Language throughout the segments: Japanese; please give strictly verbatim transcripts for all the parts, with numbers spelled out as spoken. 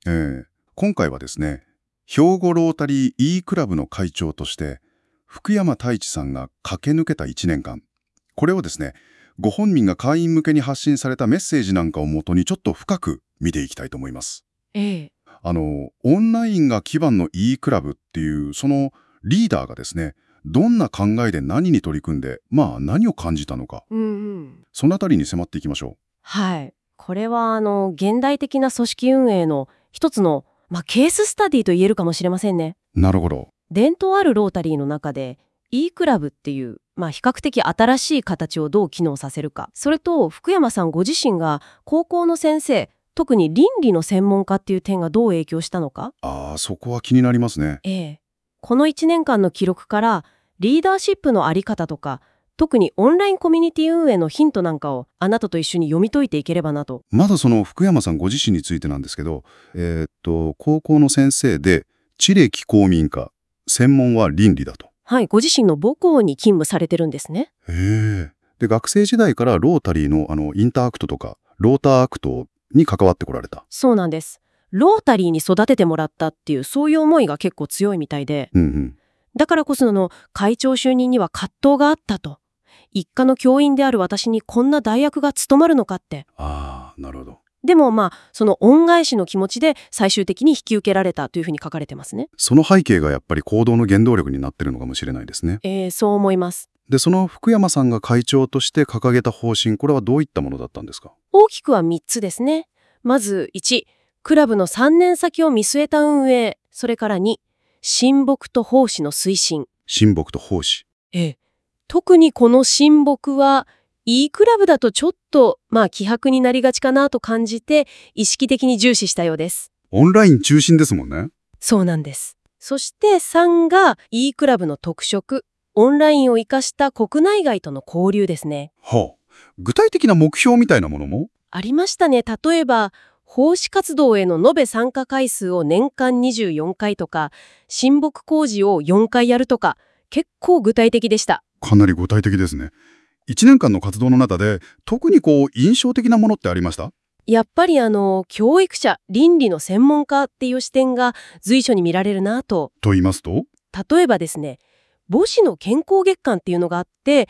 えー今回はですね、兵庫ロータリー E クラブの会長として福山太一さんが駆け抜けたいちねんかん、これをですね、ご本人が会員向けに発信されたメッセージなんかをもとにちょっと深く見ていきたいと思います。 ええ。 あのオンラインが基盤の E クラブっていうそのリーダーがですね、どんな考えで何に取り組んで、まあ何を感じたのか、 うんうん。 そのあたりに迫っていきましょはい。これはあの現代的な組織運営の一つの、まあ、ケーススタディと言えるかもしれませんね。 う。なるほど。 伝統あるロータリーの中で E クラブっていう、まあ、比較的新しい形をどう機能させるか、それと福山さんご自身が高校の先生、特に倫理の専門家っていう点がどう影響したのか。 ああ、そこは気になりますね。 ええ。このいちねんかんの記録からリーダーシップのあり方とか、特にオンラインコミュニティ運営のヒントなんかをあなたと一緒に読み解いていければなと。 まだその福山さんご自身についてなんですけど、えーっと高校の先生で地歴公民科、専門は倫理だと。 はい、ご自身の母校に勤務されてるんですね。 へえ。で学生時代からロータリーのあのインターアクトとかローターアクトに関わってこられた。 そうなんです。ロータリーに育ててもらったっていうそういう思いが結構強いみたいで、 うんうん。 だからこその会長就任には葛藤があったと。一家の教員である私にこんな代役が務まるのかって。 ああ、なるほど。 でもまあその恩返しの気持ちで最終的に引き受けられたというふうに書かれてますね。 その背景がやっぱり行動の原動力になってるのかもしれないですね。 えー、そう思います。 でその福山さんが会長として掲げた方針、これはどういったものだったんですか？ 大きくはみっつですね。まずいち、クラブのさんねん先を見据えた運営。それからに、親睦と奉仕の推進。 親睦と奉仕。 ええ。特にこの親睦は E クラブだとちょっとまあ希薄になりがちかなと感じて意識的に重視したようです。 オンライン中心ですもんね。 そうなんです。そしてさんが E クラブの特色。オンラインを生かした国内外との交流ですね。 はあ。具体的な目標みたいなものも？ ありましたね。例えば奉仕活動への延べ参加回数を年間にじゅうよんかいとか、親睦工事をよんかいやるとか、結構具体的でした。 かなり具体的ですね。いちねんかんの活動の中で特にこう印象的なものってありました？ やっぱりあの教育者、倫理の専門家っていう視点が随所に見られるなと。 と言いますと？ 例えばですね、母子の健康月間っていうのがあって、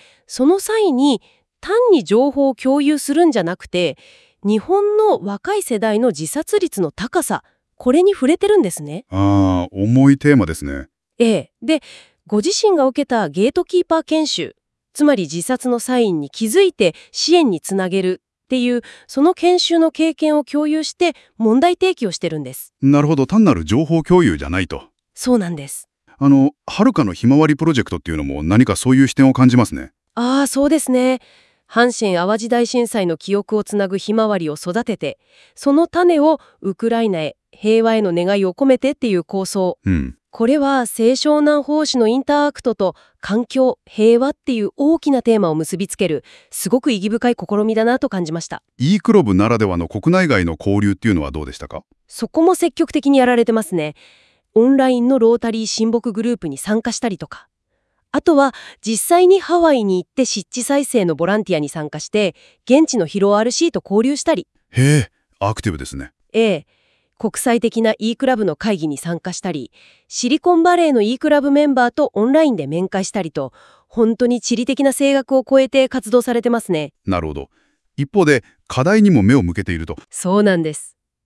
その際に単に情報を共有するんじゃなくて、日本の若い世代の自殺率の高さ、これに触れてるんですね。 ああ、重いテーマですね。 ええ。で、ご自身が受けたゲートキーパー研修、つまり自殺のサインに気づいて支援につなげるっていう、その研修の経験を共有して問題提起をしてるんです。 なるほど、単なる情報共有じゃないと。 そうなんです。 あの、はるかのひまわりプロジェクトっていうのも何かそういう視点を感じますね。 ああ、そうですね。阪神・淡路大震災の記憶をつなぐひまわりを育てて、その種をウクライナへ、平和への願いを込めてっていう構想。 うん。 これは青少年奉仕のインターアクトと環境、平和っていう大きなテーマを結びつける、すごく意義深い試みだなと感じました。 E クラブならではの国内外の交流っていうのはどうでしたか？ そこも積極的にやられてますね。オンラインのロータリー親睦グループに参加したりとか、あとは実際にハワイに行って湿地再生のボランティアに参加して現地のヒロ アールシー と交流したり、 へえ、アクティブですね。 ええ、国際的な E クラブの会議に参加したり、シリコンバレーの E クラブメンバーとオンラインで面会したりと、本当に地理的な制約を超えて活動されてますね。 なるほど。一方で課題にも目を向けていると。 そうなんです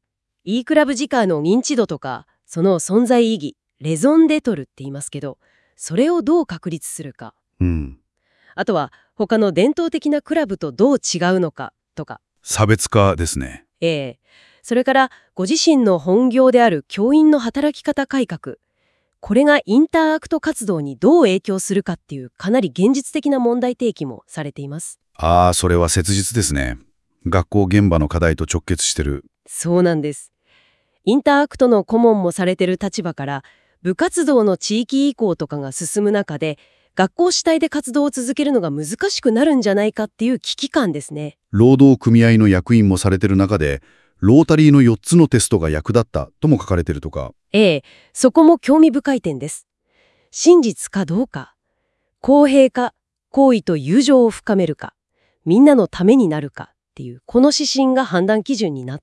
。E クラブ時間の認知度とか、その存在意義、レゾンデトルって言いますけど、それをどう確立するか。 うん。 あとは他の伝統的なクラブとどう違うのかとか。 差別化ですね。 ええ。それからご自身の本業である教員の働き方改革。これがインターアクト活動にどう影響するかっていうかなり現実的な問題提起もされています。 ああ、それは切実ですね。学校現場の課題と直結してる。 そうなんです。インターアクトの顧問もされてる立場から、部活動の地域移行とかが進む中で、学校主体で活動を続けるのが難しくなるんじゃないかっていう危機感ですね。 労働組合の役員もされてる中で、ロータリーのよっつのテストが役立ったとも書かれてるとか。 ええ、そこも興味深い点です。真実かどうか、公平か、好意と友情を深めるか、みんなのためになるかっていう、この指針が判断基準になったと。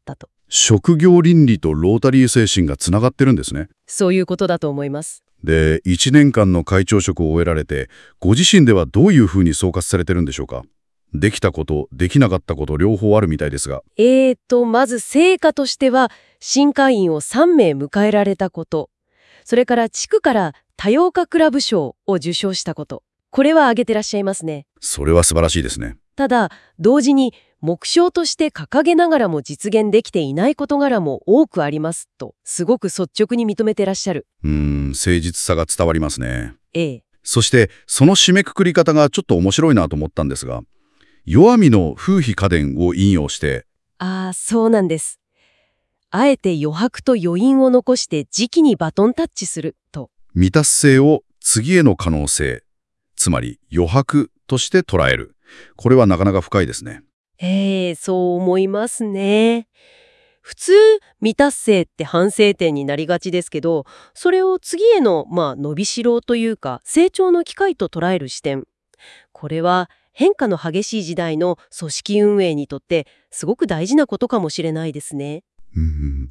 職業倫理とロータリー精神がつながってるんですね。 そういうことだと思います。 で、いちねんかんの会長職を終えられて、ご自身ではどういうふうに総括されてるんでしょうか？できたこと、できなかったこと両方あるみたいですが。 えーと、まず成果としては、新会員をさんめい迎えられたこと、それから地区から多様化クラブ賞を受賞したこと、これは挙げてらっしゃいますね。 それは素晴らしいですね。 ただ、同時に目標として掲げながらも実現できていない事柄も多くありますと、すごく率直に認めてらっしゃる。 うーん、誠実さが伝わりますね。 ええ。 そして、その締めくくり方がちょっと面白いなと思ったんですが、弱みの風費家電を引用して、 ああ、そうなんです。あえて余白と余韻を残して時期にバトンタッチすると。 未達成を次への可能性、つまり余白として捉える。これはなかなか深いですね。 ええ、そう思いますね。普通、未達成って反省点になりがちですけど、それを次への、まあ、伸びしろというか、成長の機会と捉える視点。これは変化の激しい時代の組織運営にとってすごく大事なことかもしれないですね。 うん、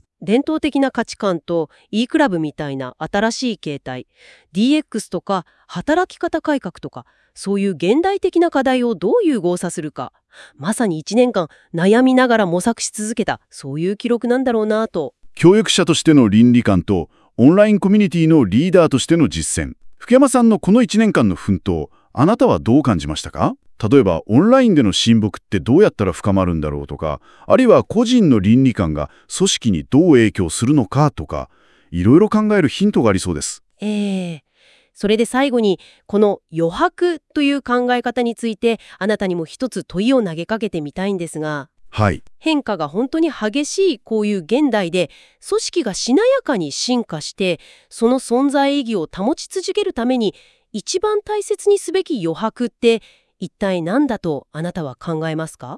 伝統的な価値観と E クラブみたいな新しい形態、 ディーエックス とか働き方改革とか、そういう現代的な課題をどう融合させるか、まさにいちねんかん悩みながら模索し続けた、そういう記録なんだろうなと。 教育者としての倫理観とオンラインコミュニティのリーダーとしての実践。福山さんのこのいちねんかんの奮闘、あなたはどう感じましたか？例えばオンラインでの親睦ってどうやったら深まるんだろうとか、あるいは個人の倫理観が組織にどう影響するのかとか、いろいろ考えるヒントがありそうです。 ええ。それで最後に、この余白という考え方についてあなたにも一つ問いを投げかけてみたいんですが、 はい。 変化が本当に激しいこういう現代で、組織がしなやかに進化してその存在意義を保ち続けるために一番大切にすべき余白って一体何だとあなたは考えますか？